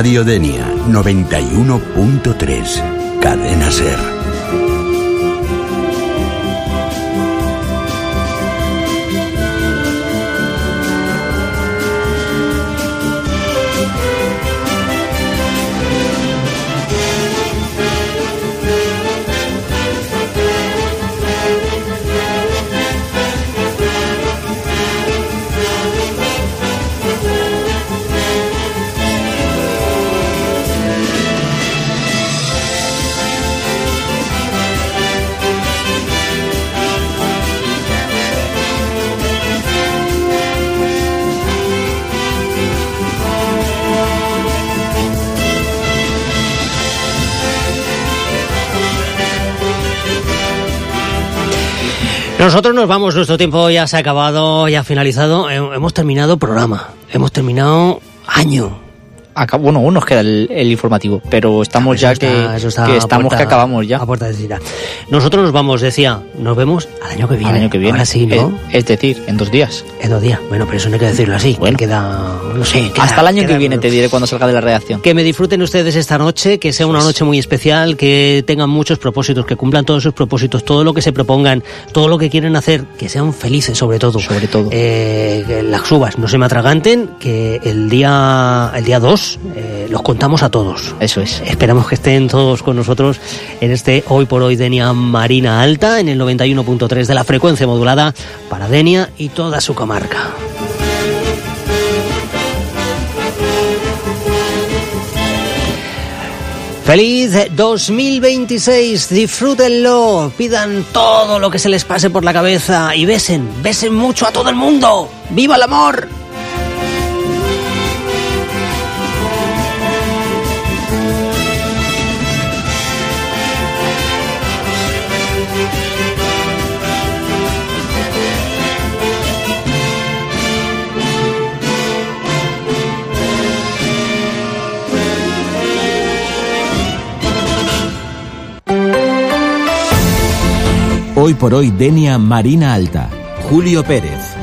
Radio Denia 91.3, Cadena Ser. Nosotros nos vamos, nuestro tiempo ya se ha acabado, ya ha finalizado, hemos terminado programa, hemos terminado año. Bueno, aún nos queda el informativo, pero estamos ya que acabamos ya. A puerta de salida. Nosotros nos vamos, decía, nos vemos al año que viene. Al año que viene. Ahora sí, ¿no? Es decir, en 2 días. En 2 días. Bueno, pero eso no hay que decirlo así. Bueno. No sé. Hasta el año que viene te diré cuando salga de la redacción. Que me disfruten ustedes esta noche, que sea una noche muy especial, que tengan muchos propósitos, que cumplan todos sus propósitos, todo lo que se propongan, todo lo que quieren hacer, que sean felices sobre todo. Que las uvas no se me atraganten, que el día 2 los contamos a todos. Eso es. Esperamos que estén todos con nosotros en este Hoy por Hoy Denia Marina Alta, en el 91.3 de la frecuencia modulada para Denia y toda su comarca. ¡Feliz 2026! Disfrútenlo, pidan todo lo que se les pase por la cabeza y besen mucho a todo el mundo. ¡Viva el amor! Hoy por Hoy Denia Marina Alta. Julio Pérez.